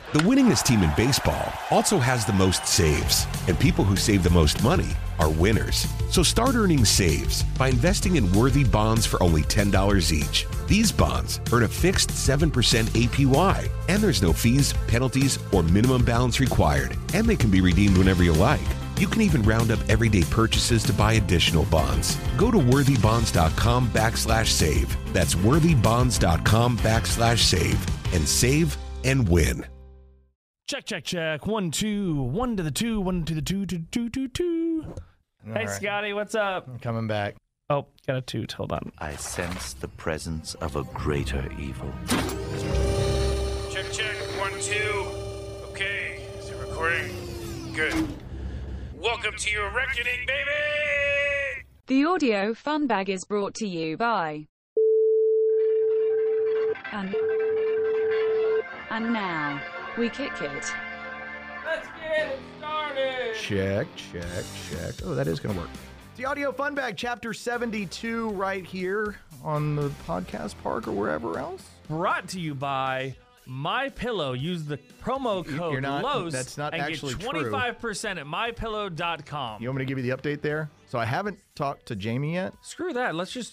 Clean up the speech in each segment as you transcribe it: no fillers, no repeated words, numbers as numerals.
The winningest team in baseball also has the most saves, and people who save the most money are winners. So start earning saves by investing in worthy bonds for only $10 each. These bonds earn a fixed 7% APY, and there's no fees, penalties, or minimum balance required, and they can be redeemed whenever you like. You can even round up everyday purchases to buy additional bonds. Go to worthybonds.com/save. That's worthybonds.com/save and save and win. Check. 1, 2, 1 to the 2, 1 to the 2, 2, 2, 2, 2. Hey, right. Scotty, what's up? I'm coming back. Oh, got a toot. Hold on. I sense the presence of a greater evil. Check, 1, 2. Okay, is it recording? Good. Welcome to your reckoning, baby! The audio fun bag is brought to you by... And now, we kick it. Let's get it started. Check. Oh, that is going to work. It's the Audio Fun Bag, Chapter 72, right here on the podcast park or wherever else. Brought to you by MyPillow. Use the promo code You're not- LOS that's not and actually get 25% at mypillow.com. You want me to give you the update there? So I haven't talked to Jamie yet, Screw that. Let's just,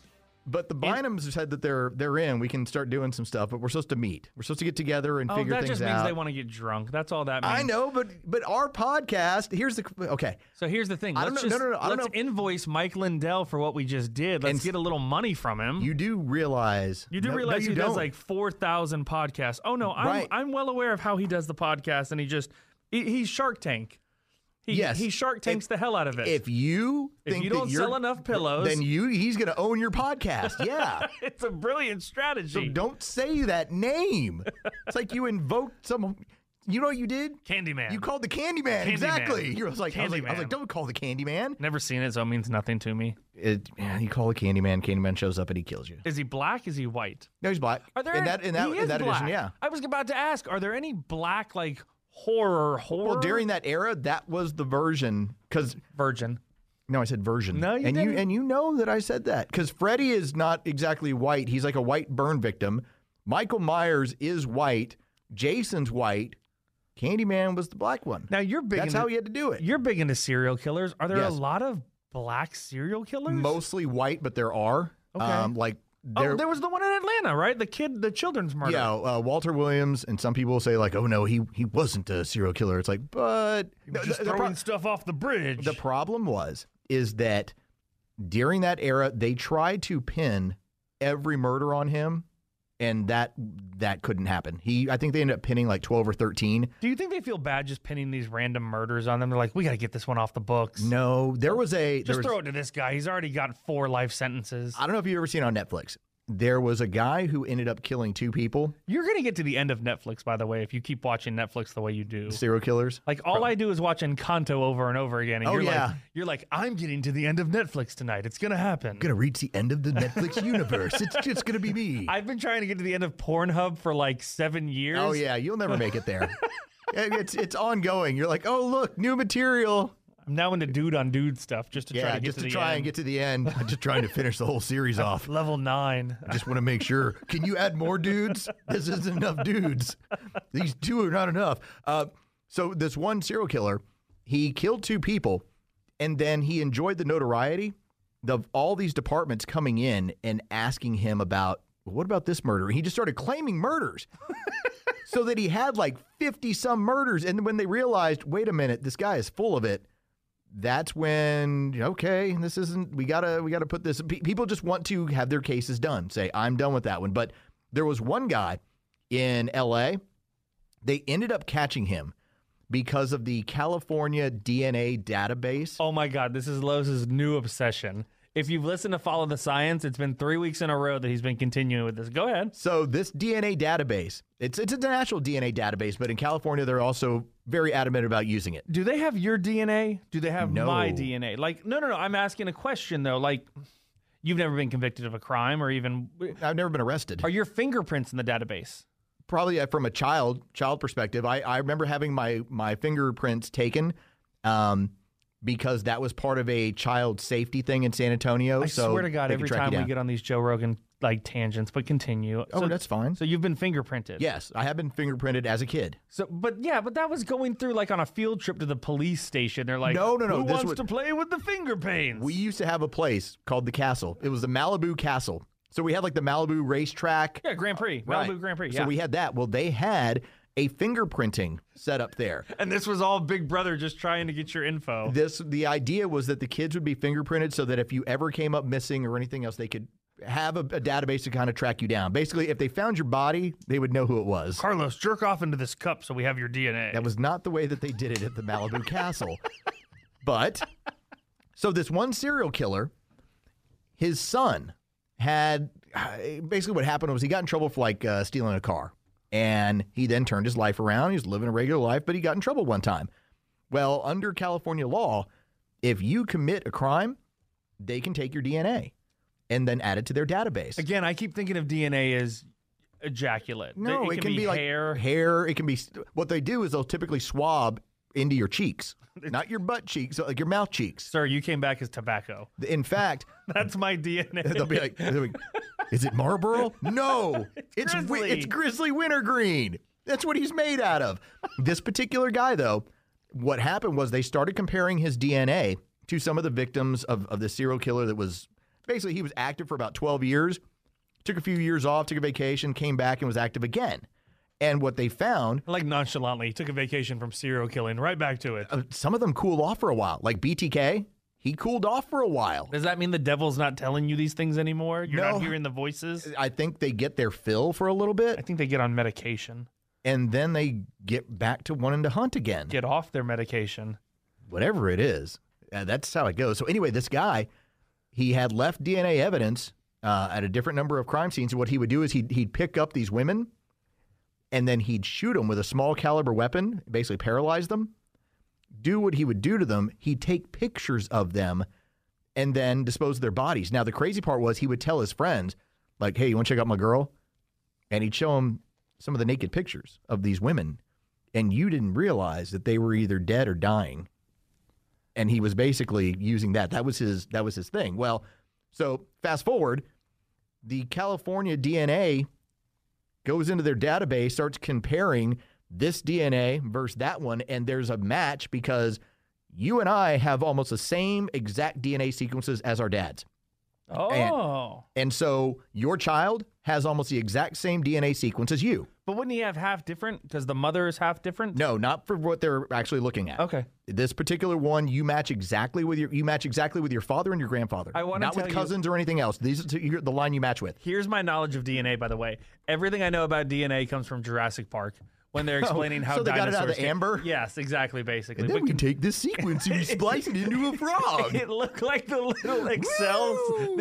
but the Bynums said that they're in. We can start doing some stuff, but we're supposed to meet. We're supposed to get together and figure that things just means out. they want to get drunk. That's all that means. I know, but our podcast, okay. So here's the thing. I don't Let's know- just, no, I don't let's know. invoice Mike Lindell for what we just did. Let's And get a little money from him. You do realize. You do no, realize you he does don't. like 4,000 podcasts. Oh no, Right. I'm well aware of how he does the podcast, and he's Shark Tank. Yes. He Shark Tanks the hell out of it. If you think you that don't you're- sell enough pillows, then he's going to own your podcast. Yeah. it's a brilliant So strategy. don't say that name. It's like you invoked some. You know what you did? Candyman. You called the Candyman. Candyman. Exactly. I was like, Candyman. don't call the Candyman. Never seen it, so it means nothing to me. You call the Candyman. Candyman shows up and he kills you. Is he black? Is he white? No, he's black. Are there in that he is edition? black. Yeah. I was about to ask, are there any black horror? Well, during that era, that was the version because. Virgin. No, I said version. No, you and didn't. you know that I said that because Freddy is not exactly white. He's like a white burn victim. Michael Myers is white. Jason's white. Candyman was the black one. Now you're big. That's how he had to do it. You're big into serial killers. Are there Yes. a lot of black serial killers? Mostly white, but there are. Okay. There was the one in Atlanta, right? The children's murder. Yeah, Walter Williams, and some people say like, "Oh no, he wasn't a serial killer." It's like, but Just throwing stuff off the bridge. the problem is that during that era, they tried to pin every murder on him, and that couldn't happen. I think they ended up pinning like 12 or 13. Do you think they feel bad just pinning these random murders on them? They're like, we got to get this one off the books. No, there was Throw it to this guy. He's already got 4 life sentences. I don't know if you've ever seen it on Netflix. There was a guy who ended up killing 2 people, You're going to get to the end of Netflix, by the way, if you keep watching Netflix the way you do. serial killers. Like, all I do is watch Encanto over and over again. And Oh, yeah. You're like, I'm getting to the end of Netflix tonight. It's going to happen. Gonna reach the end of the Netflix universe. It's just gonna be me. I've been trying to get to the end of Pornhub for like 7 years. Oh yeah, you'll never make it there. It's ongoing. You're like, oh look, new material. I'm now into dude on dude stuff just to try Yeah, to get just to to the try end. and get to the end. I'm just trying to finish the whole series off. Level 9. I just want to make sure. Can you add more dudes? This isn't enough dudes. These 2 are not enough. So this one serial killer, he killed 2 people, and then he enjoyed the notoriety of all these departments coming in and asking him about, what about this murder? And he just started claiming murders. So that he had like 50 some murders. And when they realized, wait a minute, this guy is full of it. That's when, okay, this isn't, we gotta put this, people just want to have their cases done. Say, I'm done with that one. But there was one guy in LA, they ended up catching him because of the California DNA database. Oh my God, this is Lowe's new obsession. If you've listened to Follow the Science, it's been 3 weeks in a row that he's been continuing with this. Go ahead. So this DNA database, it's a national DNA database, but in California, they're also very adamant about using it. Do they have your DNA? Do they have No. my DNA? Like, no. I'm asking a question though. Like, you've never been convicted of a crime or even. I've never been arrested. Are your fingerprints in the database? Probably from a child perspective. I remember having my fingerprints taken because that was part of a child safety thing in San Antonio. I so swear to God, they could every track you time we down. get on these Joe Rogan like tangents, but continue. Oh, that's fine. So you've been fingerprinted. Yes, I have been fingerprinted as a kid. So, but that was going through like on a field trip to the police station. They're like, No. Who This wants to play with the finger paints? We used to have a place called the Castle. It was the Malibu Castle. So we had like the Malibu racetrack. Yeah, Grand Prix, Right. Malibu Grand Prix. So we had that. Well, they had a fingerprinting set up there. And this was all Big Brother just trying to get your info. The idea was that the kids would be fingerprinted so that if you ever came up missing or anything else, they could have a database to kind of track you down. Basically, if they found your body, they would know who it was. Carlos, jerk off into this cup so we have your DNA. That was not the way that they did it at the Malibu Castle. But, so this one serial killer, his son had, basically what happened was he got in trouble for like stealing a car. And he then turned his life around. He was living a regular life, but he got in trouble one time. Well, under California law, if you commit a crime, they can take your DNA and then add it to their database. Again, I keep thinking of DNA as ejaculate. No, it can be like hair. It can be, what they do is they'll typically swab into your cheeks, not your butt cheeks, like your mouth cheeks. Sir, you came back as tobacco. In fact, That's my DNA. they'll be like, is it Marlboro? No, it's Grizzly. Grizzly Wintergreen. That's what he's made out of. This particular guy, though, what happened was they started comparing his DNA to some of the victims of the serial killer that was, basically he was active for about 12 years, took a few years off, took a vacation, came back and was active again. And what they found, Like nonchalantly, he took a vacation from serial killing, right back to it. some of them cooled off for a while. Like BTK, he cooled off for a while. Does that mean the devil's not telling you these things anymore? You're No. not hearing the voices? I think they get their fill for a little I bit, think they get on medication. and then they get back to wanting to hunt again. Get off their medication. Whatever it is. That's how it goes. So anyway, this guy, he had left DNA evidence at a different number of crime scenes. And what he would do is he'd pick up these women, and then he'd shoot them with a small caliber weapon, basically paralyze them. Do what he would do to them. He'd take pictures of them and then dispose of their bodies. Now, the crazy part was he would tell his friends, like, hey, you want to check out my girl? And he'd show them some of the naked pictures of these women. And you didn't realize that they were either dead or dying. And he was basically using that. That was his thing. Well, so fast forward, the California DNA goes into their database, starts comparing this DNA versus that one, and there's a match because you and I have almost the same exact DNA sequences as our dads. Oh. And so your child has almost the exact same DNA sequence as you. But wouldn't he have half different? Because the mother is half different? No, not for what they're actually looking at. Okay. This particular one, you match exactly with your father and your grandfather. I wanna not with tell you- cousins or anything else. These are the line you match with. Here's my knowledge of DNA, by the way. Everything I know about DNA comes from Jurassic Park when they're explaining how so they got it dinosaurs out of the amber? Yes, exactly, basically. And then But we take this sequence and we splice it into a frog. it looked like the little Excel,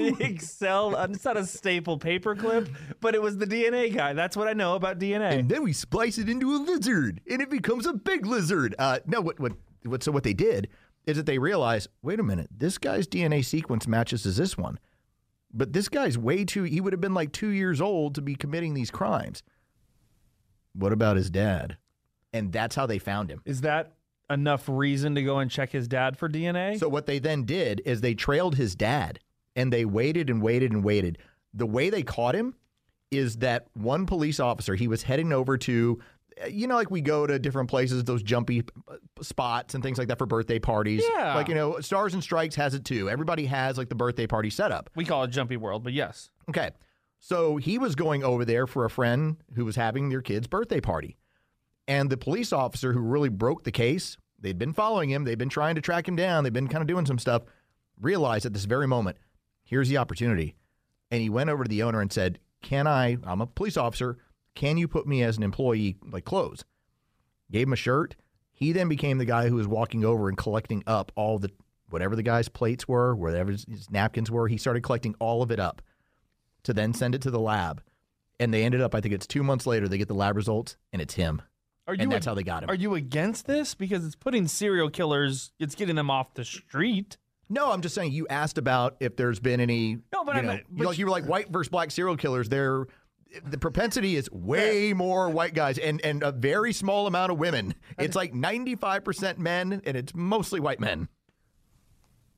it's not a staple paperclip, but it was the DNA guy. That's what I know about DNA. And then we splice it into a lizard, and it becomes a big lizard. No, what they did is that they realized, wait a minute, this guy's DNA sequence matches as this one. But this guy's he would have been like 2 years old to be committing these crimes. What about his dad? And that's how they found him. Is that enough reason to go and check his dad for DNA? So what they then did is they trailed his dad, and they waited and waited and waited. The way they caught him is that one police officer, he was heading over to, like we go to different places, those jumpy spots and things like that for birthday parties. Yeah. Like, Stars and Strikes has it too. Everybody has like the birthday party setup. We call it Jumpy World, but yes. Okay. So he was going over there for a friend who was having their kid's birthday party. And the police officer who really broke the case, they'd been following him, they'd been trying to track him down, they've been kind of doing some stuff, realized at this very moment, here's the opportunity. And he went over to the owner and said, I'm a police officer, can you put me as an employee, like clothes? Gave him a shirt. He then became the guy who was walking over and collecting up all the, whatever the guy's plates were, whatever his napkins were, he started collecting all of it up to then send it to the lab. And they ended up, I think it's 2 months later, they get the lab results, and it's him. And that's how they got him. Are you against this? Because it's putting serial killers, it's getting them off the street. No, I'm just saying you asked about if there's been any, No, but you were like white versus black serial killers. The propensity is way more white guys and a very small amount of women. It's like 95% men, and it's mostly white men.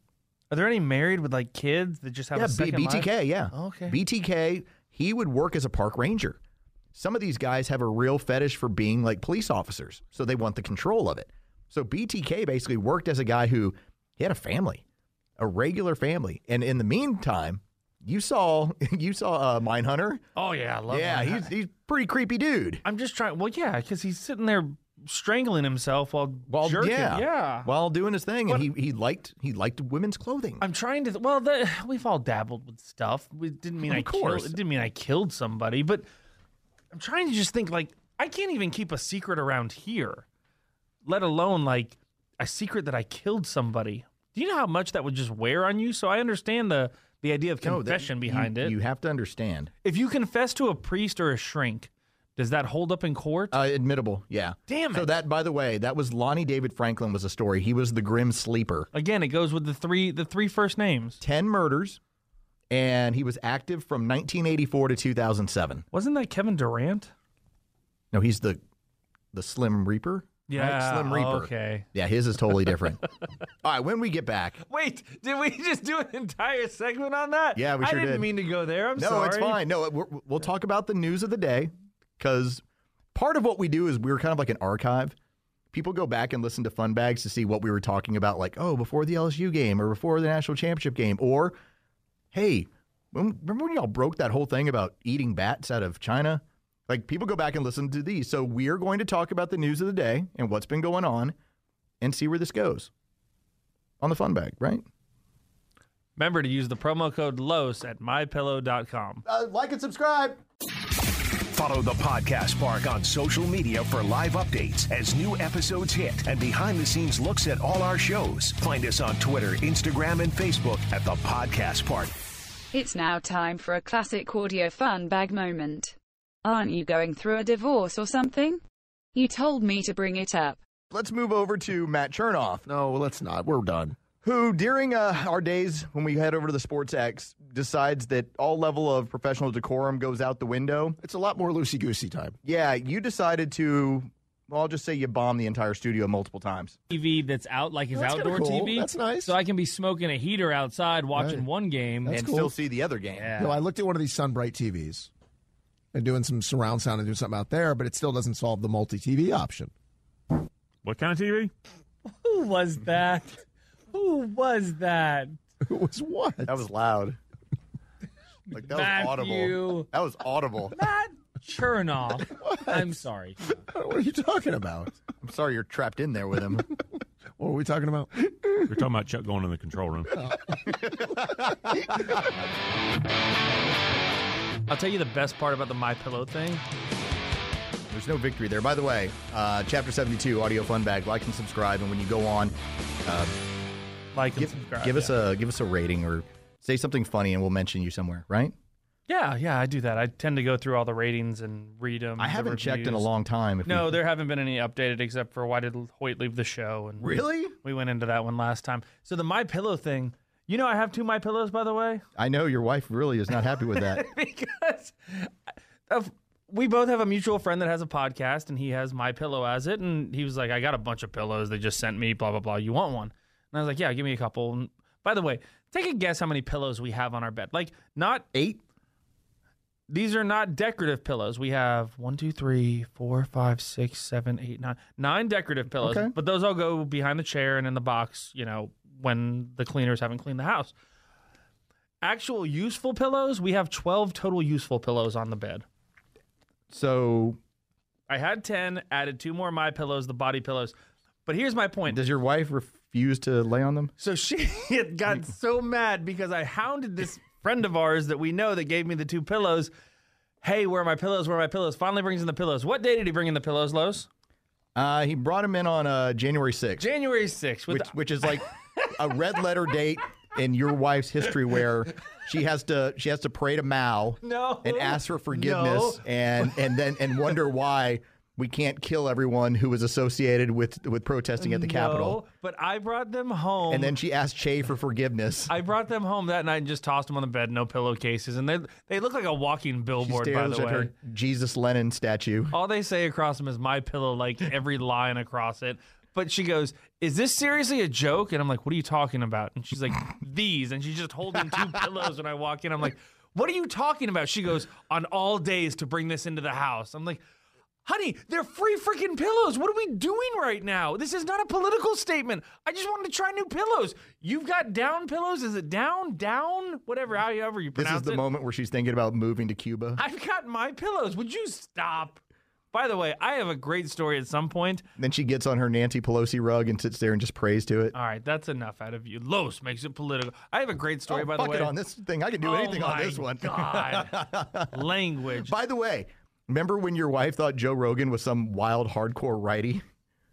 Are there any married with like kids that just have a second BTK, life? yeah. Oh, okay. BTK, he would work as a park ranger. Some of these guys have a real fetish for being like police officers, so they want the control of it. So BTK basically worked as a guy who he had a family, a regular family. And in the meantime, you saw Mindhunter. Oh yeah, I love Yeah, he's pretty creepy dude. I'm just trying. Well, yeah, because he's sitting there strangling himself while jerking. Yeah. While doing his thing, and he liked women's clothing. I'm trying to. We've all dabbled with stuff. It didn't mean course. It didn't mean I killed somebody, but I'm trying to just think like I can't even keep a secret around here, let alone like a secret that I killed somebody. Do you know how much that would just wear on you? So I understand the idea of confession behind it. You have to understand. If you confess to a priest or a shrink, does that hold up in court? Admittable, yeah. Damn it. So that, by the way, that was Lonnie David Franklin was a story. He was the Grim Sleeper. Again, it goes with the three first names. 10 murders, and he was active from 1984 to 2007. Wasn't that Kevin Durant? No, he's the Slim Reaper. Yeah, right? Slim Reaper. Okay. Yeah, his is totally different. All right, when we get back. Wait, did we just do an entire segment on that? Yeah, we sure I didn't did. mean to go there. I'm No, sorry. it's fine. No, we'll talk about the news of the day, because part of what we do is we're kind of like an archive. People go back and listen to Fun Bags to see what we were talking about, like, before the LSU game or before the national championship game. Or, hey, remember when y'all broke that whole thing about eating bats out of China? Like, people go back and listen to these. So we're going to talk about the news of the day and what's been going on and see where this goes on the Fun Bag, right? Remember to use the promo code LOS at mypillow.com. Like and subscribe. Follow the Podcast Park on social media for live updates as new episodes hit and behind-the-scenes looks at all our shows. Find us on Twitter, Instagram, and Facebook at the Podcast Park. It's now time for a classic audio fun bag moment. Aren't you going through a divorce or something? You told me to bring it up. Let's move over to Matt Chernoff. No, let's not. We're done. Who, during our days when we head over to the Sports X, decides that all level of professional decorum goes out the window. It's a lot more loosey-goosey time. Yeah, you decided to, well, I'll just say you bombed the entire studio multiple times. TV that's out, like his That's outdoor kinda cool. TV. That's nice. So I can be smoking a heater outside watching Right. one game. That's and cool. still see the other game. Yeah. No, I looked at one of these Sunbright TVs and doing some surround sound and doing something out there, but it still doesn't solve the multi-TV option. What kind of TV? Who was that? Who was that? It was what? That was loud. Like, that was audible. Matthew. That was audible. Matt Chernoff. I'm sorry. What are you talking about? I'm sorry you're trapped in there with him. What are we talking about? We're talking about Chuck going in the control room. I'll tell you the best part about the MyPillow thing. There's no victory there. By the way, Chapter 72, Audio Fun Bag. Like and subscribe. And when you go on, Like and subscribe. give us a rating or say something funny, and we'll mention you somewhere. Right? Yeah, I do that. I tend to go through all the ratings and read them. I haven't checked in a long time. No, there haven't been any updated except for why did Hoyt leave the show? And Really? we went into that one last time. So the MyPillow thing. You know, I have 2 MyPillows, by the way. I know your wife really is not happy with that. Because we both have a mutual friend that has a podcast, and he has MyPillow as it, and he was like, I got a bunch of pillows they just sent me, blah, blah, blah. You want one? And I was like, yeah, give me a couple. And by the way, take a guess how many pillows we have on our bed. Like, not 8? These are not decorative pillows. We have 1, 2, 3, 4, 5, 6, 7, 8, 9. 9 decorative pillows, Okay. but those all go behind the chair and in the box, you know, when the cleaners haven't cleaned the house. Actual useful pillows, we have 12 total useful pillows on the bed. So I had 10, added 2 more MyPillows, the body pillows. But here's my point. does your wife refuse to lay on them? So she had got so mad because I hounded this friend of ours that we know that gave me the 2 pillows. Hey, where are my pillows? Where are my pillows? Finally brings in the pillows. What day did he bring in the pillows, Los? He brought them in on January 6th. January 6th. Which is like a red letter date in your wife's history where she has to pray to Mao and ask for forgiveness and wonder why we can't kill everyone who was associated with protesting at the Capitol. But I brought them home. And then she asked Che for forgiveness. I brought them home that night and just tossed them on the bed, no pillowcases. And they look like a walking billboard, she by stares the at way. her Jesus Lenin statue. All they say across them is my pillow, like every line across it. But she goes, is this seriously a joke? And I'm like, what are you talking about? And she's like, these. And she's just holding 2 pillows when I walk in. I'm like, what are you talking about? She goes, on all days to bring this into the house. I'm like, honey, they're free freaking pillows. What are we doing right now? This is not a political statement. I just wanted to try new pillows. You've got down pillows? Is it down? Whatever, however you pronounce it. This is the moment where she's thinking about moving to Cuba. I've got my pillows. Would you stop? By the way, I have a great story at some point. Then she gets on her Nancy Pelosi rug and sits there and just prays to it. All right, that's enough out of you. Los makes it political. I have a great story, by the way. Fuck it on this thing. I can do anything on this one. God. Language. By the way, remember when your wife thought Joe Rogan was some wild hardcore righty?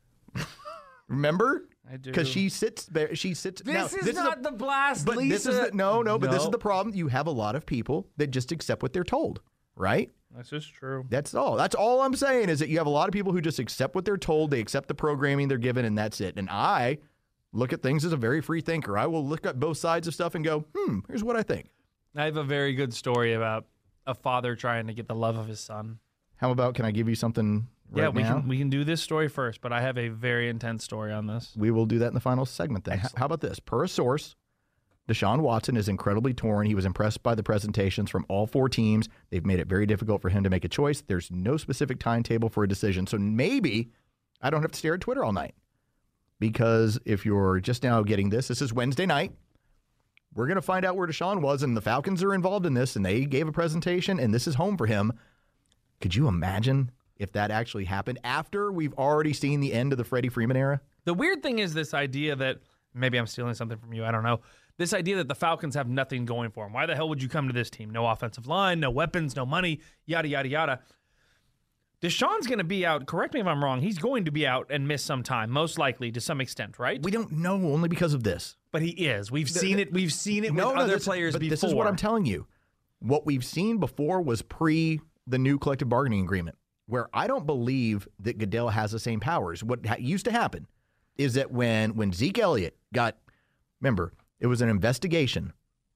Remember? I do. Because she sits there. This is not the blast, but Lisa. This is but this is the problem. You have a lot of people that just accept what they're told, right? That's just true. That's all. That's all I'm saying is that you have a lot of people who just accept what they're told. They accept the programming they're given, and that's it. And I look at things as a very free thinker. I will look at both sides of stuff and go, here's what I think. I have a very good story about a father trying to get the love of his son. How about, can I give you something right now? We can do this story first, but I have a very intense story on this. We will do that in the final segment then. How about this? Per a source, Deshaun Watson is incredibly torn. He was impressed by the presentations from all 4 teams. They've made it very difficult for him to make a choice. There's no specific timetable for a decision. So maybe I don't have to stare at Twitter all night. Because if you're just now getting this is Wednesday night. We're going to find out where Deshaun was, and the Falcons are involved in this, and they gave a presentation, and this is home for him. Could you imagine if that actually happened after we've already seen the end of the Freddie Freeman era? The weird thing is this idea that, maybe I'm stealing something from you, I don't know. This idea that the Falcons have nothing going for them. Why the hell would you come to this team? No offensive line, no weapons, no money, yada, yada, yada. Deshaun's going to be out. Correct me if I'm wrong. He's going to be out and miss some time, most likely to some extent, right? We don't know only because of this. But he is. We've seen it. We've seen it with other players before. This is what I'm telling you. What we've seen before was pre the new collective bargaining agreement, where I don't believe that Goodell has the same powers. What used to happen is that when Zeke Elliott got, remember, it was an investigation,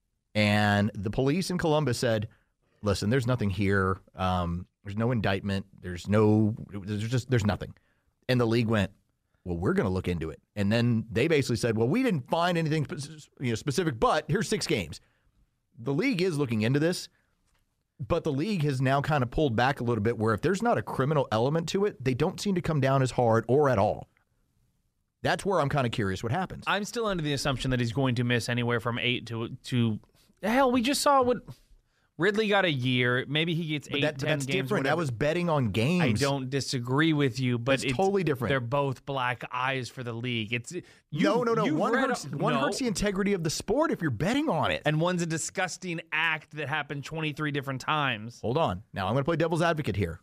and the police in Columbus said, listen, there's nothing here. There's no indictment. There's nothing. And the league went, well, we're going to look into it. And then they basically said, well, we didn't find anything specific, but here's 6 games. The league is looking into this, but the league has now kind of pulled back a little bit where if there's not a criminal element to it, they don't seem to come down as hard or at all. That's where I'm kind of curious what happens. I'm still under the assumption that he's going to miss anywhere from 8 to hell, we just saw what Ridley got a year. Maybe he gets 8, 10 that's games. Different. Whatever. That was betting on games. I don't disagree with you, but it's totally different. They're both black eyes for the league. No. One hurts the integrity of the sport if you're betting on it. And one's a disgusting act that happened 23 different times. Hold on. Now I'm going to play devil's advocate here.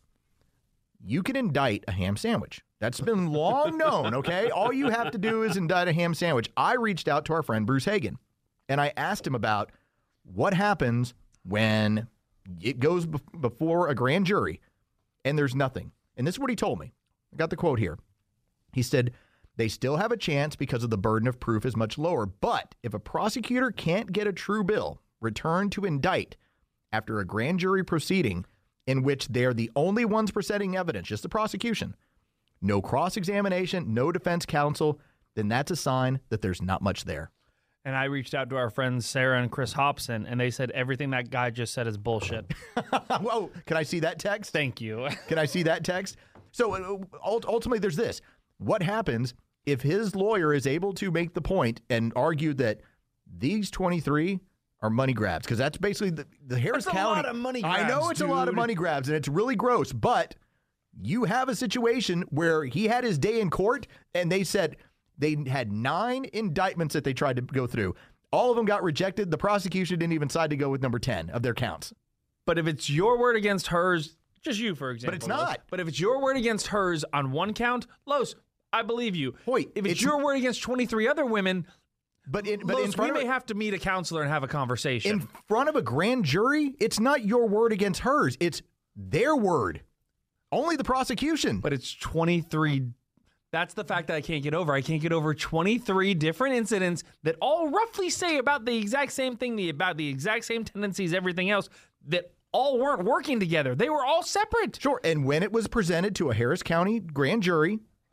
You can indict a ham sandwich. That's been long known, okay? All you have to do is indict a ham sandwich. I reached out to our friend Bruce Hagan, and I asked him about what happens when it goes before a grand jury and there's nothing. And this is what he told me. I got the quote here. He said, they still have a chance because of the burden of proof is much lower. But if a prosecutor can't get a true bill returned to indict after a grand jury proceeding in which they're the only ones presenting evidence, just the prosecution, no cross-examination, no defense counsel, then that's a sign that there's not much there. And I reached out to our friends Sarah and Chris Hobson, and they said everything that guy just said is bullshit. Whoa, can I see that text? Thank you. Can I see that text? So ultimately, there's this. What happens if his lawyer is able to make the point and argue that these 23 are money grabs? Because that's basically the Harris County. That's a lot of money grabs, I know it's a lot of money grabs, and it's really gross, but you have a situation where he had his day in court, and they said they had 9 indictments that they tried to go through. All of them got rejected. The prosecution didn't even decide to go with number 10 of their counts. But if it's your word against hers, just you, for example. But it's not. Los, but if it's your word against hers on one count, Los, I believe you. Wait, if it's your word against 23 other women, Los, we may have to meet a counselor and have a conversation. In front of a grand jury, it's not your word against hers. It's their word. Only the prosecution. But it's 23. That's the fact that I can't get over. I can't get over 23 different incidents that all roughly say about the exact same thing, about the exact same tendencies, everything else, that all weren't working together. They were all separate. Sure. And when it was presented to a Harris County grand jury,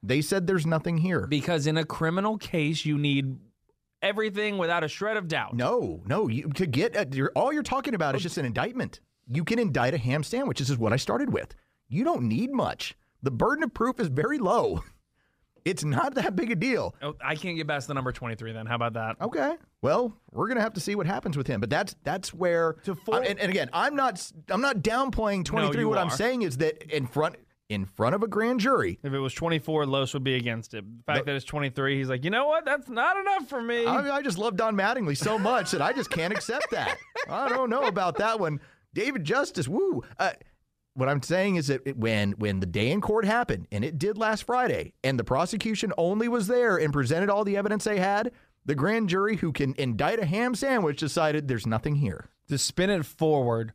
They said there's nothing here. Because in a criminal case, you need everything without a shred of doubt. No. All you're talking about is just an indictment. You can indict a ham sandwich. This is what I started with. You don't need much. The burden of proof is very low. It's not that big a deal. Oh, I can't get past the number 23 then. How about that? Okay. Well, we're going to have to see what happens with him. But that's where and again, I'm not downplaying 23. No, what I'm saying is that in front of a grand jury. If it was 24, Los would be against it. The fact that it's 23, he's like, you know what? That's not enough for me. I just love Don Mattingly so much that I just can't accept that. I don't know about that one. David Justice, woo. What I'm saying is that when the day in court happened, and it did last Friday, and the prosecution only was there and presented all the evidence they had, the grand jury who can indict a ham sandwich decided there's nothing here. To spin it forward,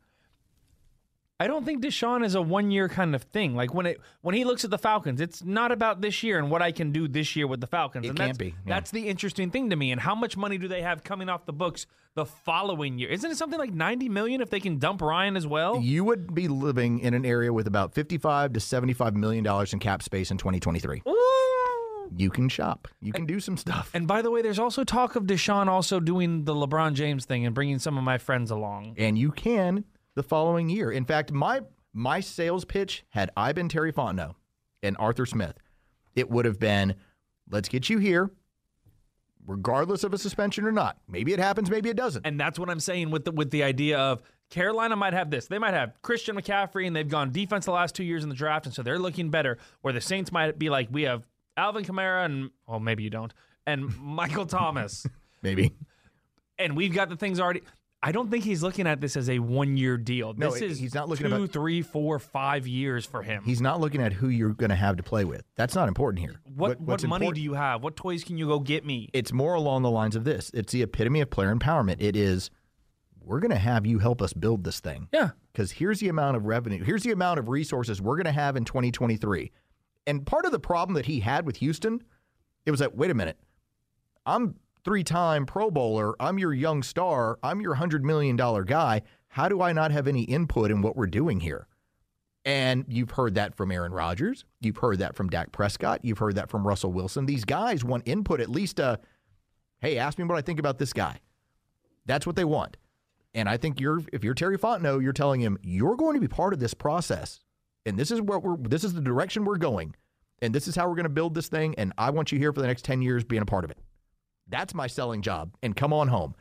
I don't think Deshaun is a one-year kind of thing. Like when he looks at the Falcons, it's not about this year and what I can do this year with the Falcons. It can't be. Yeah. That's the interesting thing to me. And how much money do they have coming off the books the following year? Isn't it something like $90 million if they can dump Ryan as well? You would be living in an area with about $55 to $75 million in cap space in 2023. Ooh. You can shop. You can do some stuff. And by the way, there's also talk of Deshaun also doing the LeBron James thing and bringing some of my friends along. And you can the following year. In fact, my sales pitch, had I been Terry Fontenot and Arthur Smith, it would have been, let's get you here, regardless of a suspension or not. Maybe it happens, maybe it doesn't. And that's what I'm saying with the idea of Carolina might have this. They might have Christian McCaffrey, and they've gone defense the last 2 years in the draft, and so they're looking better. Or the Saints might be like, we have Alvin Kamara and, well, maybe you don't, and Michael Thomas. Maybe. And we've got the things already. I don't think he's looking at this as a one-year deal. No, this is he's not looking 2, 3, 4, 5 years for him. He's not looking at who you're going to have to play with. That's not important here. What money do you have? What toys can you go get me? It's more along the lines of this. It's the epitome of player empowerment. It is, we're going to have you help us build this thing. Yeah. Because here's the amount of revenue. Here's the amount of resources we're going to have in 2023. And part of the problem that he had with Houston, it was that, wait a minute, I'm 3-time Pro Bowler. I'm your young star. I'm your $100 million guy. How do I not have any input in what we're doing here? And you've heard that from Aaron Rodgers. You've heard that from Dak Prescott. You've heard that from Russell Wilson. These guys want input, at least hey, ask me what I think about this guy. That's what they want. And I think if you're Terry Fontenot, you're telling him, you're going to be part of this process. And this is the direction we're going. And this is how we're going to build this thing. And I want you here for the next 10 years being a part of it. That's my selling job. And come on home.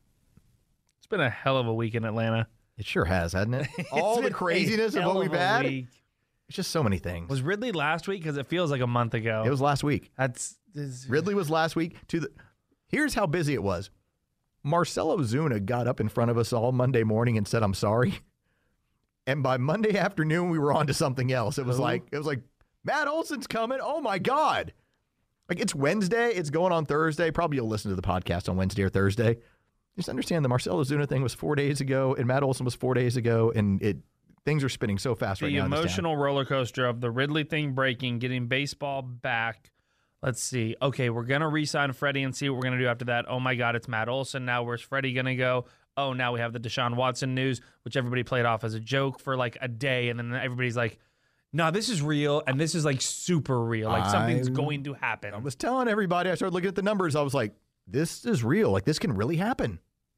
It's been a hell of a week in Atlanta. It sure has, hasn't it? All the craziness of what we've had. It's just so many things. Was Ridley last week? Because it feels like a month ago. It was last week. This Ridley was last week. Here's how busy it was. Marcelo Zuna got up in front of us all Monday morning and said, I'm sorry. And by Monday afternoon, we were on to something else. It was like, Matt Olson's coming. Oh, my God. Like, it's Wednesday. It's going on Thursday. Probably you'll listen to the podcast on Wednesday or Thursday. Just understand the Marcelo Zuna thing was 4 days ago, and Matt Olson was 4 days ago, and things are spinning so fast right now. The emotional roller coaster of the Ridley thing breaking, getting baseball back. Let's see. Okay, we're going to re-sign Freddie and see what we're going to do after that. Oh, my God, it's Matt Olson. Now where's Freddie going to go? Oh, now we have the Deshaun Watson news, which everybody played off as a joke for like a day, and then everybody's like, no, this is real, and this is like super real. Like something's going to happen. I was telling everybody, I started looking at the numbers. I was like, this is real. Like, this can really happen.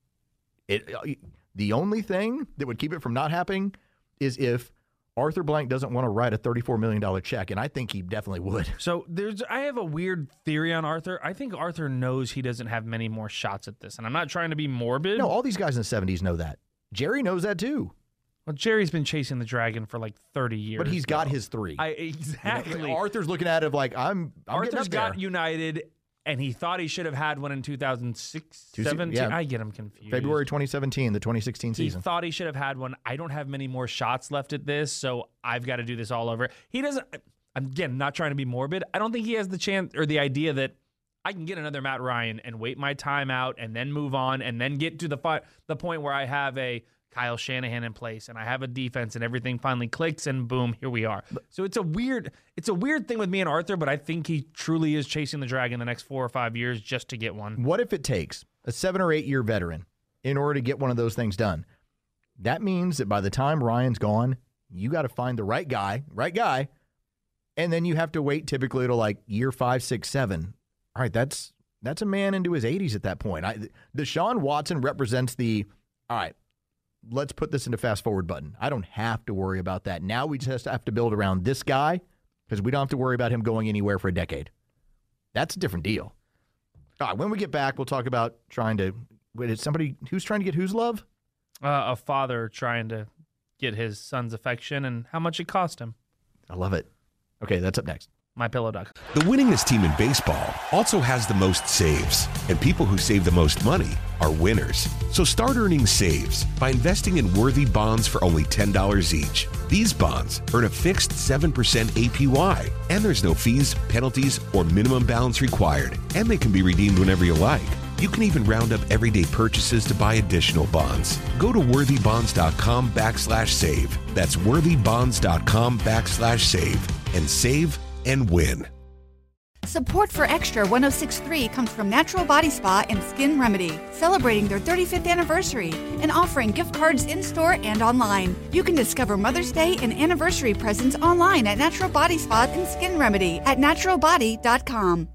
The only thing that would keep it from not happening is if Arthur Blank doesn't want to write a $34 million check, and I think he definitely would. So I have a weird theory on Arthur. I think Arthur knows he doesn't have many more shots at this, and I'm not trying to be morbid. No, all these guys in the 70s know that. Jerry knows that too. Well, Jerry's been chasing the dragon for like 30 years. But he's got his 3. Exactly. You know, Arthur's looking at it like, Arthur's got United, and he thought he should have had one in 2006, 17. Yeah. I get him confused. February 2017, the 2016 season. He thought he should have had one. I don't have many more shots left at this, so I've got to do this all over. He doesn't, again, not trying to be morbid. I don't think he has the chance or the idea that I can get another Matt Ryan and wait my time out and then move on and then get to the point where I have a Kyle Shanahan in place and I have a defense and everything finally clicks and boom, here we are. So it's a weird thing with me and Arthur, but I think he truly is chasing the dragon the next 4 or 5 years just to get one. What if it takes a 7 or 8 year veteran in order to get one of those things done? That means that by the time Ryan's gone, you got to find the right guy, And then you have to wait typically to like year 5, 6, 7. All right, that's a man into his 80s at that point. Deshaun Watson represents all right, let's put this into fast forward button. I don't have to worry about that. Now we just have to build around this guy because we don't have to worry about him going anywhere for a decade. That's a different deal. All right, when we get back, we'll talk about who's trying to get whose love? A father trying to get his son's affection and how much it cost him. I love it. Okay, that's up next. MyPillow.com. The winningest team in baseball also has the most saves, and people who save the most money are winners. So start earning saves by investing in worthy bonds for only $10 each. These bonds earn a fixed 7% APY, and there's no fees, penalties, or minimum balance required, and they can be redeemed whenever you like. You can even round up everyday purchases to buy additional bonds. Go to worthybonds.com/save. That's worthybonds.com/save and save and win. Support for Extra 106.3 comes from Natural Body Spa and Skin Remedy, celebrating their 35th anniversary and offering gift cards in-store and online. You can discover Mother's Day and anniversary presents online at Natural Body Spa and Skin Remedy at naturalbody.com.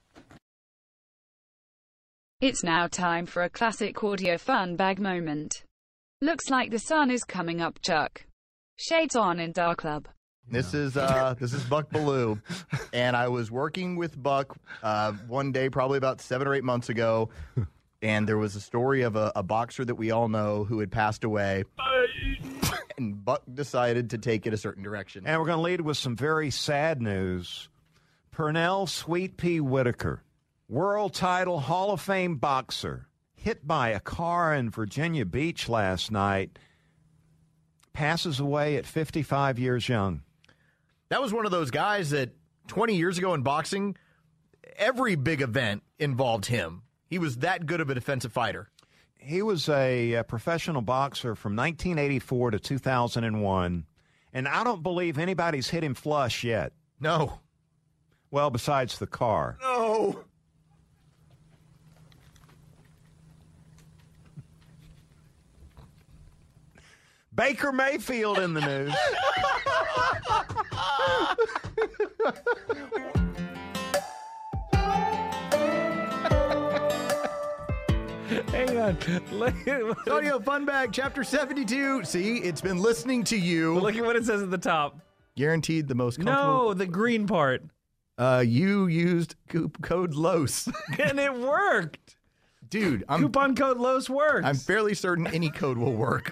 It's now time for a classic audio fun bag moment. Looks like the sun is coming up, Chuck. Shades on in Dark Club. This is Buck Bellew, and I was working with Buck one day, probably about 7 or 8 months ago, and there was a story of a boxer that we all know who had passed away, and Buck decided to take it a certain direction. And we're going to lead with some very sad news. Pernell Sweet Pea Whitaker, world title Hall of Fame boxer, hit by a car in Virginia Beach last night, passes away at 55 years young. That was one of those guys that 20 years ago in boxing, every big event involved him. He was that good of a defensive fighter. He was a professional boxer from 1984 to 2001, and I don't believe anybody's hit him flush yet. No. Well, besides the car. No. Baker Mayfield in the news. Hang on. Audio Fun Bag, Chapter 72. See, it's been listening to you. Look at what it says at the top. Guaranteed the most comfortable. No, the green part. You used code LOS. And it worked. Dude, coupon code LOS works. I'm fairly certain any code will work.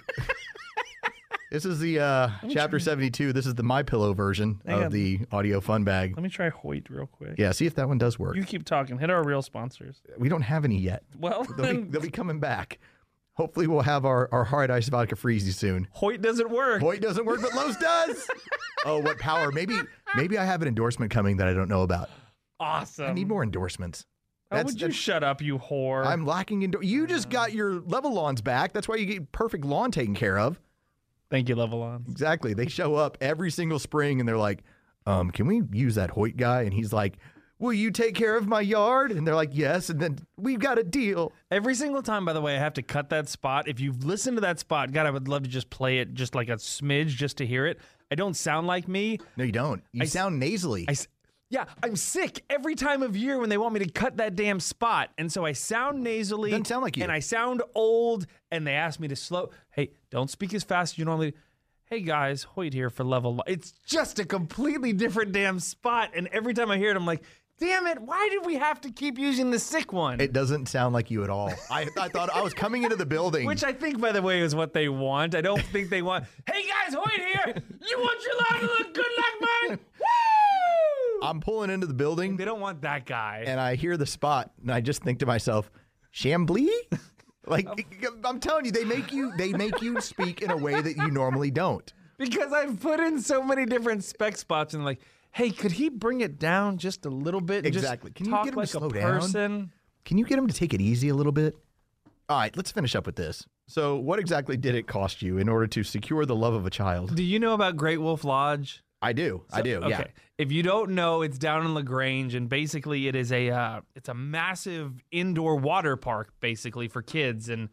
This is the Chapter 72. This is the MyPillow version of the Audio Fun Bag. Let me try Hoyt real quick. Yeah, see if that one does work. You keep talking. Hit our real sponsors. We don't have any yet. Well, they'll be coming back. Hopefully we'll have our hard ice vodka freezy soon. Hoyt doesn't work. Hoyt doesn't work, but Lowe's does. Oh, what power. Maybe I have an endorsement coming that I don't know about. Awesome. I need more endorsements. How would you shut up, you whore? I'm lacking you just got your Level Lawns back. That's why you get perfect lawn taken care of. Thank you, Level Lawns. Exactly. They show up every single spring and they're like, can we use that Hoyt guy? And he's like, will you take care of my yard? And they're like, yes. And then we've got a deal. Every single time, by the way, I have to cut that spot. If you've listened to that spot, God, I would love to just play it just like a smidge just to hear it. I don't sound like me. No, you don't. You sound nasally. Yeah, I'm sick every time of year when they want me to cut that damn spot. And so I sound nasally. Doesn't sound like you. And I sound old. And they ask me to slow. Hey, don't speak as fast as you normally do. Hey, guys, Hoyt here for Level. It's just a completely different damn spot. And every time I hear it, I'm like, damn it, why did we have to keep using the sick one? It doesn't sound like you at all. I thought I was coming into the building. Which I think, by the way, is what they want. I don't think they want, hey, guys, Hoyt here. You want your lawn to look good like mine? Woo! I'm pulling into the building. They don't want that guy. And I hear the spot, and I just think to myself, Chambly? Like, I'm telling you, they make you speak in a way that you normally don't. Because I've put in so many different spec spots and like, hey, could he bring it down just a little bit? And exactly. Just Can you talk get him like to slow a down? person? Can you get him to take it easy a little bit? All right, let's finish up with this. So what exactly did it cost you in order to secure the love of a child? Do you know about Great Wolf Lodge? I do. Yeah. Okay. If you don't know, it's down in LaGrange, and basically it is it's a massive indoor water park, basically, for kids. And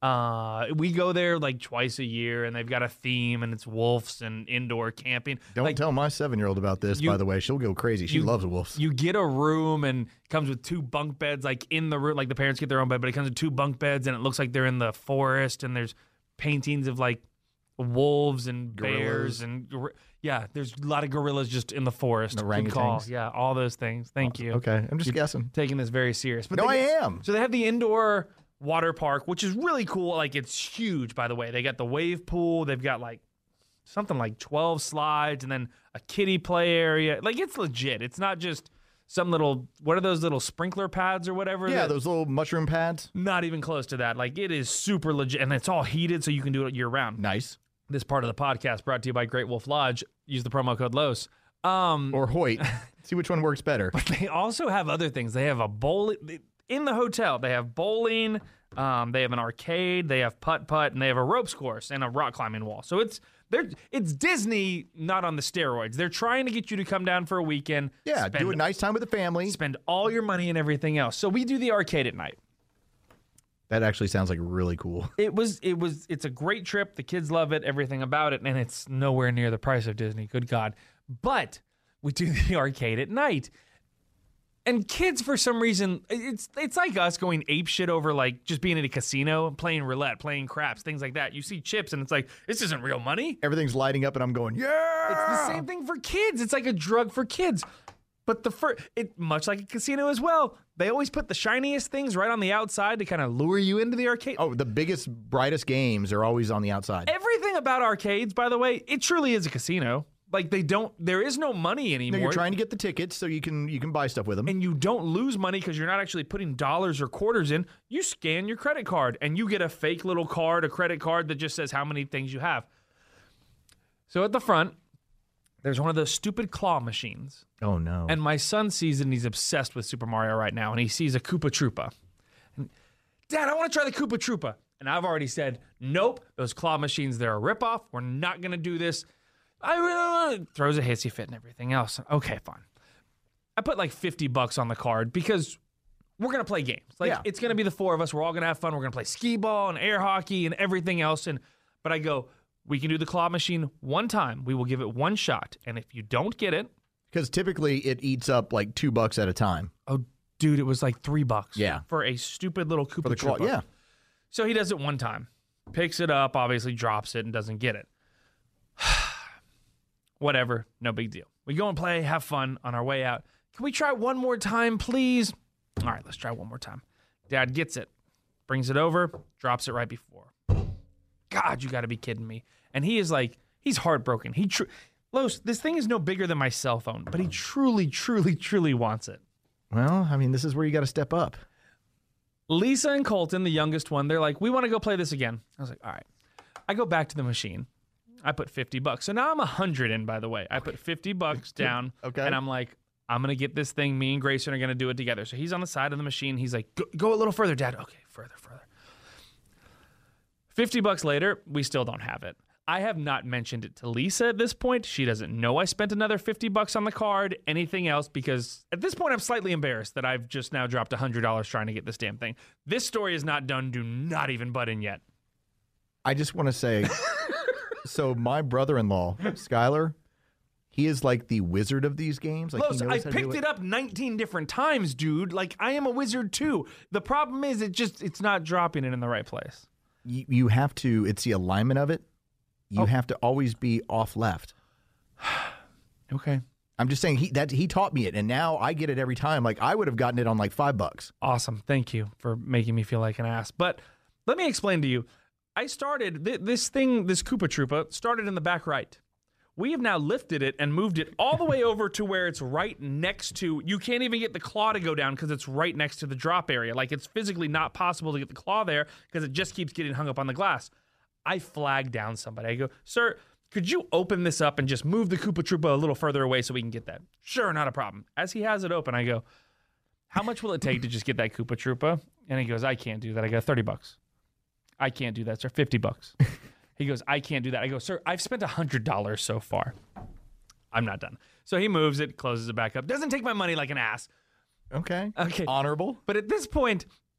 We go there like twice a year, and they've got a theme, and it's wolves and indoor camping. Don't tell my 7-year-old about this, by the way. She'll go crazy. She loves wolves. You get a room, and it comes with 2 bunk beds, like in the room. Like the parents get their own bed, but it comes with 2 bunk beds, and it looks like they're in the forest, and there's paintings of like wolves and bears and there's a lot of gorillas just in the forest. Good call. Yeah, all those things. Thank you. Okay, I'm just guessing. Taking this very serious. But I am. So they have the indoor water park, which is really cool. Like, it's huge, by the way. They got the wave pool. They've got like something like 12 slides and then a kiddie play area. Like, it's legit. It's not just some little, what are those little sprinkler pads or whatever? Yeah, those little mushroom pads. Not even close to that. Like, it is super legit, and it's all heated, so you can do it year round. Nice. This part of the podcast brought to you by Great Wolf Lodge. Use the promo code LOS. Or Hoyt. See which one works better. But they also have other things. They have a bowling in the hotel. They have bowling. They have an arcade. They have putt-putt, and they have a ropes course and a rock climbing wall. So it's Disney, not on the steroids. They're trying to get you to come down for a weekend. Yeah, do a nice time with the family. Spend all your money and everything else. So we do the arcade at night. That actually sounds like really cool. It's a great trip. The kids love it, everything about it, and it's nowhere near the price of Disney. Good God. But we do the arcade at night. And kids, for some reason, it's like us going apeshit over like just being at a casino and playing roulette, playing craps, things like that. You see chips and it's like, this isn't real money. Everything's lighting up and I'm going, yeah! It's the same thing for kids. It's like a drug for kids. But much like a casino as well, they always put the shiniest things right on the outside to kind of lure you into the arcade. Oh, the biggest, brightest games are always on the outside. Everything about arcades, by the way, it truly is a casino. Like there is no money anymore. No, you're trying to get the tickets so you can buy stuff with them. And you don't lose money because you're not actually putting dollars or quarters in. You scan your credit card and you get a fake little card, a credit card that just says how many things you have. So at the front, there's one of those stupid claw machines. Oh, no. And my son sees it, and he's obsessed with Super Mario right now, and he sees a Koopa Troopa. And, Dad, I want to try the Koopa Troopa. And I've already said, nope, those claw machines, they're a ripoff. We're not going to do this. Throws a hissy fit and everything else. Okay, fine. I put like $50 on the card because we're going to play games. It's going to be the 4 of us. We're all going to have fun. We're going to play skee ball and air hockey and everything else. But I go, we can do the claw machine one time. We will give it one shot. And if you don't get it. Because typically it eats up like $2 at a time. Oh, dude, it was like $3. Yeah. For a stupid little Koopa Troopa. Yeah. So he does it one time. Picks it up, obviously drops it, and doesn't get it. Whatever. No big deal. We go and play, have fun on our way out. Can we try one more time, please? All right, let's try one more time. Dad gets it. Brings it over. Drops it right before. God, you got to be kidding me. And he is like, he's heartbroken. Los, this thing is no bigger than my cell phone, but he truly, truly, truly wants it. Well, I mean, this is where you got to step up. Lisa and Colton, the youngest one, they're like, we want to go play this again. I was like, all right. I go back to the machine. I put $50. So now I'm 100 in, by the way. I put $50 down. Okay. And I'm like, I'm going to get this thing. Me and Grayson are going to do it together. So he's on the side of the machine. He's like, go a little further, Dad. Okay, further. $50 later, we still don't have it. I have not mentioned it to Lisa at this point. She doesn't know I spent another $50 on the card, anything else, because at this point I'm slightly embarrassed that I've just now dropped $100 trying to get this damn thing. This story is not done. Do not even butt in yet. I just want to say, so my brother-in-law, Skylar, he is like the wizard of these games. Like, Los, I picked it up 19 different times, dude. Like, I am a wizard too. The problem is it's not dropping it in the right place. You have to, it's the alignment of it. You have to always be off left. Okay. I'm just saying he taught me it, and now I get it every time. Like, I would have gotten it on like $5. Awesome. Thank you for making me feel like an ass. But let me explain to you. I started this Koopa Troopa started in the back right. We have now lifted it and moved it all the way over to where it's right next to, you can't even get the claw to go down because it's right next to the drop area. Like, it's physically not possible to get the claw there because it just keeps getting hung up on the glass. I flag down somebody. I go, sir, could you open this up and just move the Koopa Troopa a little further away so we can get that? Sure, not a problem. As he has it open, I go, how much will it take to just get that Koopa Troopa? And he goes, I can't do that. I go, $30. I can't do that, sir. $50. He goes, I can't do that. I go, sir, I've spent $100 so far. I'm not done. So he moves it, closes it back up. Doesn't take my money like an ass. Okay. Okay. Honorable. But at this point,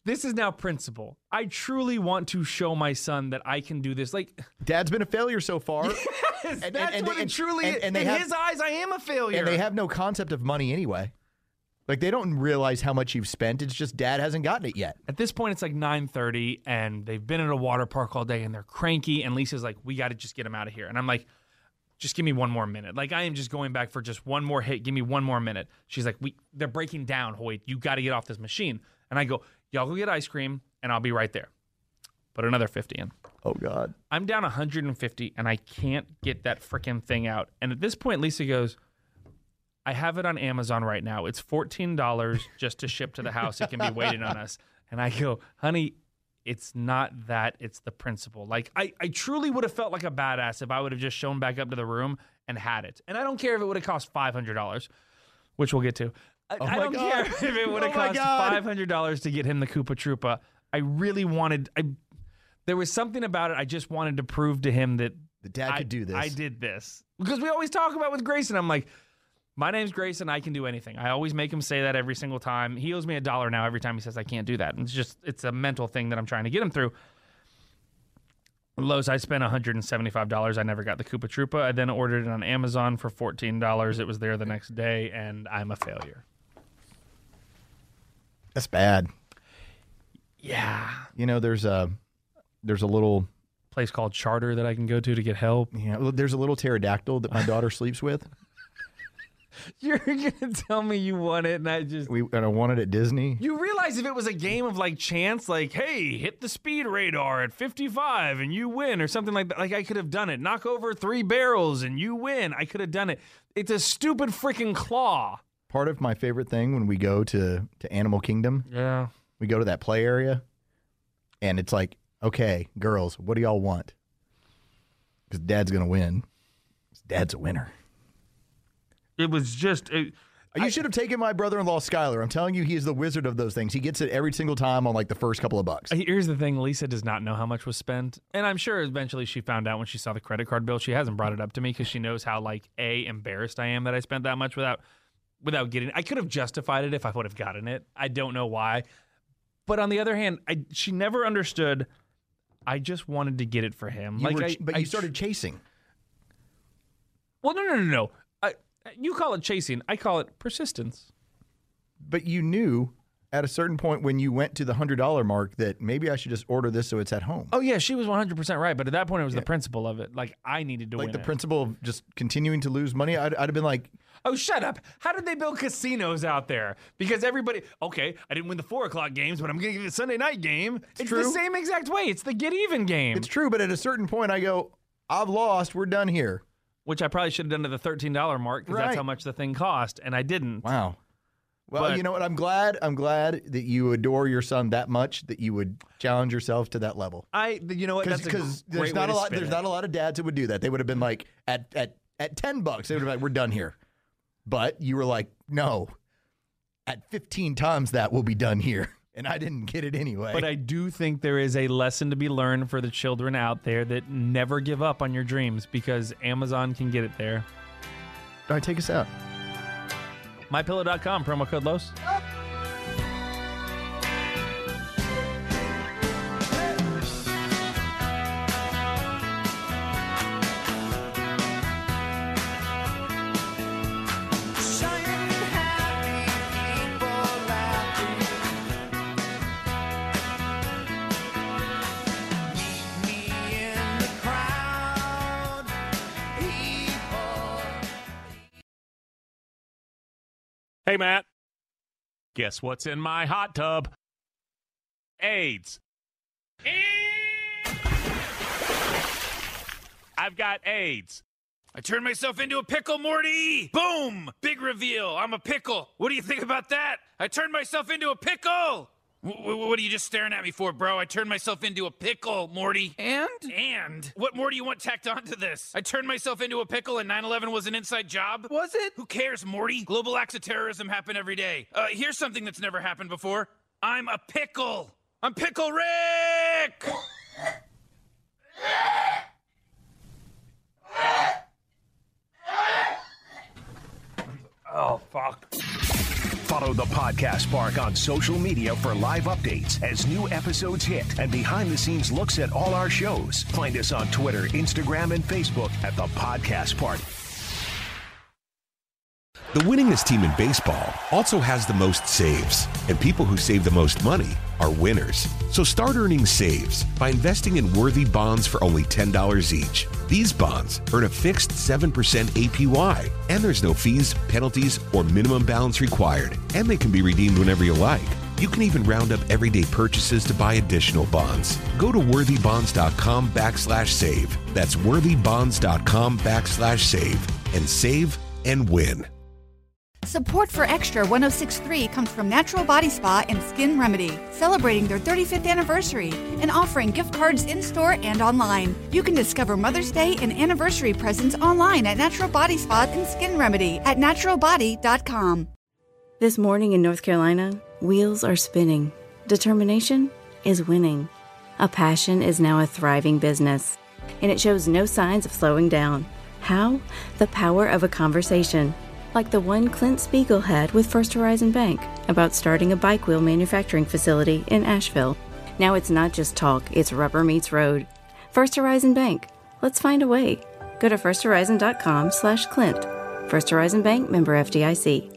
This is now principle. I truly want to show my son that I can do this. Like, Dad's been a failure so far. Yes, that's what it truly is. In his eyes, I am a failure. And they have no concept of money anyway. Like, they don't realize how much you've spent. It's just Dad hasn't gotten it yet. At this point, it's like 9:30, and they've been at a water park all day, and they're cranky, and Lisa's like, we got to just get him out of here. And I'm like, just give me one more minute. Like, I am just going back for just one more hit. Give me one more minute. She's like, they're breaking down, Hoyt. You got to get off this machine. And I go, y'all go get ice cream, and I'll be right there. Put another 50 in. Oh, God. I'm down 150, and I can't get that freaking thing out. And at this point, Lisa goes, I have it on Amazon right now. It's $14 just to ship to the house. It can be waiting on us. And I go, honey, it's not that. It's the principle. Like, I truly would have felt like a badass if I would have just shown back up to the room and had it. And I don't care if it would have cost $500, which we'll get to. I don't care if it would have cost $500 to get him the Koopa Troopa. I really wanted... There was something about it. I just wanted to prove to him that the Dad could do this. I did this. Because we always talk about with Grayson. I'm like, my name's Grayson. I can do anything. I always make him say that every single time. He owes me $1 now every time he says I can't do that. And it's a mental thing that I'm trying to get him through. Lowe's, I spent $175. I never got the Koopa Troopa. I then ordered it on Amazon for $14. It was there the next day, and I'm a failure. That's bad. Yeah. You know, there's a little place called Charter that I can go to get help. Yeah, there's a little pterodactyl that my daughter sleeps with. You're gonna tell me you won it, and I won it at Disney. You realize if it was a game of like chance, like, hey, hit the speed radar at 55 and you win, or something like that. Like, I could have done it. Knock over 3 barrels and you win. I could have done it. It's a stupid freaking claw. Part of my favorite thing when we go to Animal Kingdom, we go to that play area, and it's like, okay, girls, what do y'all want? Because Dad's gonna win. Dad's a winner. It was just... You should have taken my brother-in-law, Skyler. I'm telling you, he is the wizard of those things. He gets it every single time on like the first couple of bucks. Here's the thing. Lisa does not know how much was spent. And I'm sure eventually she found out when she saw the credit card bill. She hasn't brought it up to me because she knows how embarrassed I am that I spent that much without getting it. I could have justified it if I would have gotten it. I don't know why. But on the other hand, she never understood. I just wanted to get it for him. But you started chasing. Well, no. You call it chasing. I call it persistence. But you knew at a certain point when you went to the $100 mark that maybe I should just order this so it's at home. Oh, yeah, she was 100% right. But at that point, it was the principle of it. Like, I needed to win. Like the principle of just continuing to lose money. I'd have been like... Oh, shut up. How did they build casinos out there? Because everybody... Okay, I didn't win the 4 o'clock games, but I'm going to get the Sunday night game. It's true. The same exact way. It's the get-even game. It's true, but at a certain point, I go, I've lost. We're done here. Which I probably should have done to the $13 mark because that's how much the thing cost, and I didn't. Wow. Well, you know what? I'm glad that you adore your son that much that you would challenge yourself to that level. You know what? Because there's not a lot of dads that would do that. They would have been like at $10, they would have been like, we're done here. But you were like, no, at 15 times that we'll be done here. And I didn't get it anyway. But I do think there is a lesson to be learned for the children out there that never give up on your dreams because Amazon can get it there. All right, take us out. MyPillow.com, promo code LOS. Hey, Matt. Guess what's in my hot tub? AIDS. I've got AIDS. I turned myself into a pickle, Morty! Boom! Big reveal. I'm a pickle. What do you think about that? I turned myself into a pickle! What are you just staring at me for, bro? I turned myself into a pickle, Morty. And? What more do you want tacked onto this? I turned myself into a pickle and 9/11 was an inside job? Was it? Who cares, Morty? Global acts of terrorism happen every day. Here's something that's never happened before. I'm a pickle. I'm Pickle Rick! Oh, fuck. Follow the Podcast Park on social media for live updates as new episodes hit and behind-the-scenes looks at all our shows. Find us on Twitter, Instagram, and Facebook at the Podcast Park. The winningest team in baseball also has the most saves, and people who save the most money are winners. So start earning saves by investing in worthy bonds for only $10 each. These bonds earn a fixed 7% APY, and there's no fees, penalties, or minimum balance required, and they can be redeemed whenever you like. You can even round up everyday purchases to buy additional bonds. Go to worthybonds.com/save. That's worthybonds.com/save and save and win. Support for Extra 106.3 comes from Natural Body Spa and Skin Remedy, celebrating their 35th anniversary and offering gift cards in-store and online. You can discover Mother's Day and anniversary presents online at Natural Body Spa and Skin Remedy at naturalbody.com. This morning in North Carolina, wheels are spinning. Determination is winning. A passion is now a thriving business, and it shows no signs of slowing down. How? The power of a conversation. Like the one Clint Spiegel had with First Horizon Bank about starting a bike wheel manufacturing facility in Asheville. Now it's not just talk, it's rubber meets road. First Horizon Bank. Let's find a way. Go to firsthorizon.com/Clint. First Horizon Bank, member FDIC.